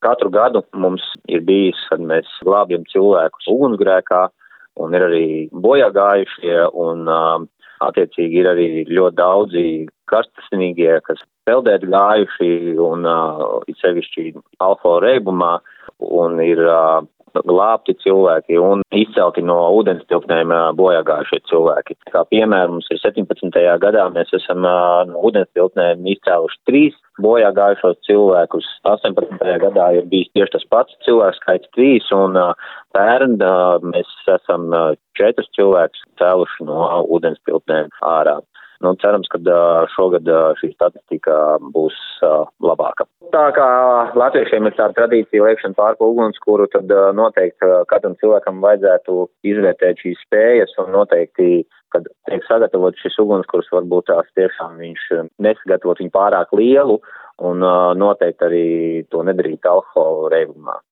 Katru gadu mums ir bijis, kad mēs glābjam cilvēkus ugunsgrēkā, un ir arī bojā gājušie, un attiecīgi ir arī ļoti daudzi karstasinīgie, kas peldēt gājuši, un it sevišķi alkohola reibumā, un ir glābti cilvēki un izcelti no ūdenstilpnēm bojā gājušie cilvēki. Kā piemēram, mums ir 17. gadā mēs esam no ūdenstilpnēm izcēluši 3 bojā gājušos cilvēkus. 18. gadā ir bijis tieši tas pats cilvēks skaits 3, un pērn mēs esam 4 cilvēkus cēluši no ūdenstilpnēm ārā. Cerams, ka šogad šī statistika būs labāka. Tā kā latviešiem ir tāda tradīcija liekšana pār ugunskura, tad noteikti katram cilvēkam vajadzētu izvērtēt šīs spējas, un noteikti, kad tiek sagatavot šis ugunskurs, varbūt tās tiešām viņš nesagatavot viņu pārāk lielu, un noteikti arī to nedarīt alkohola reibumā.